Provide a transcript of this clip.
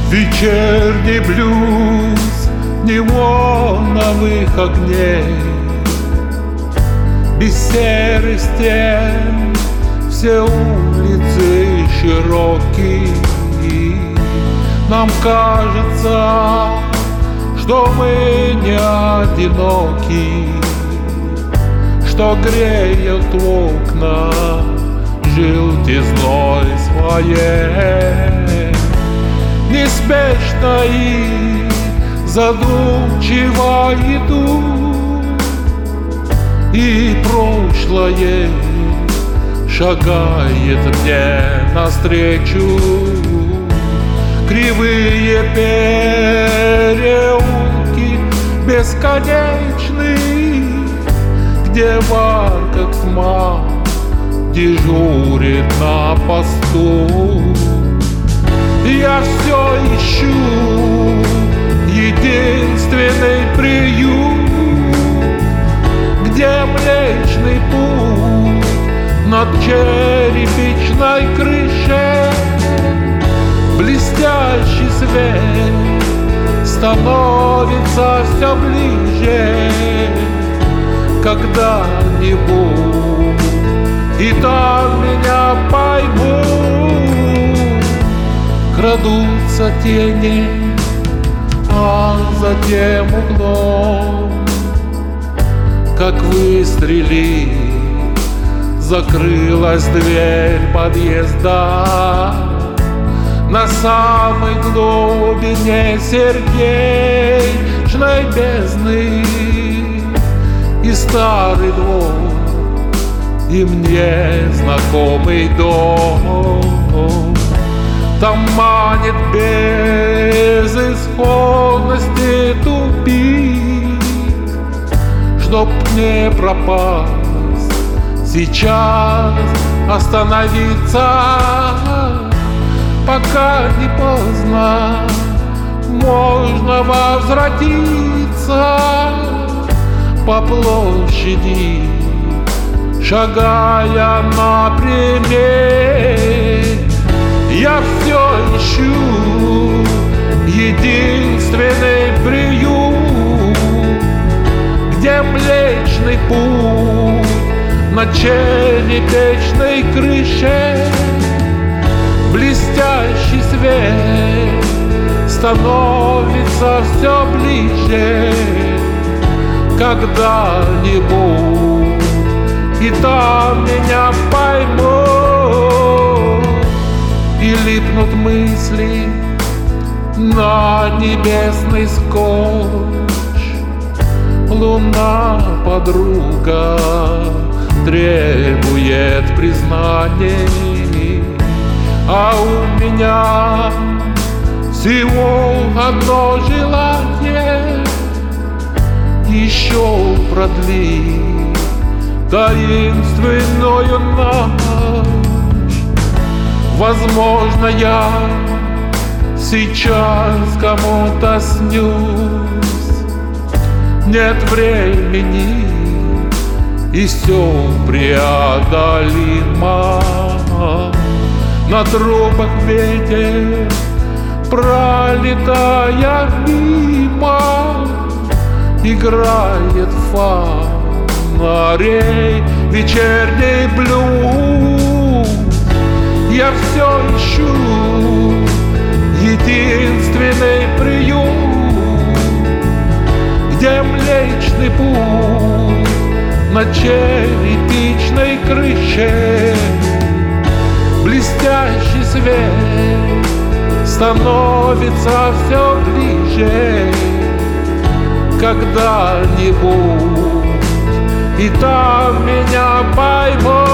Вечерний блюз неоновых огней, без серых стен все улицы широкие. Нам кажется, что мы не одиноки, что греют окна желтизной своей. Неспешно и задумчиво иду, и прошлое шагает мне навстречу. Кривые переулки бесконечные, где вар, как тьма, дежурит на посту. Я все ищу единственный приют, где Млечный Путь над черепичной крышей. Блестящий свет становится все ближе. Когда-нибудь и там меня поймут. Крадутся тени, а за тем углом, как выстрелит, закрылась дверь подъезда. На самой глубине сердечной бездны и старый двор, и мне знакомый дом. Там манит безысходности тупик, чтоб не пропасть, сейчас остановиться. Пока не поздно, можно возвратиться по площади, шагая напрямик. Я все ищу единственный приют, где Млечный Путь на черепичной крыше. Блестящий свет становится все ближе. Когда-нибудь и там меня поймут. И липнут мысли на небесный скотч. Луна, подруга, требует признаний, а у меня всего одно желание: еще продлить таинственную ночь. Возможно, я сейчас кому-то снюсь. Нет времени, и все преодолимо. На трубах ветер, пролетая мимо, играет фонарей вечерний блюз. Я все ищу единственный приют, где Млечный Путь на черепичной крыше. Блестящий свет становится все ближе. Когда-нибудь и там меня поймут.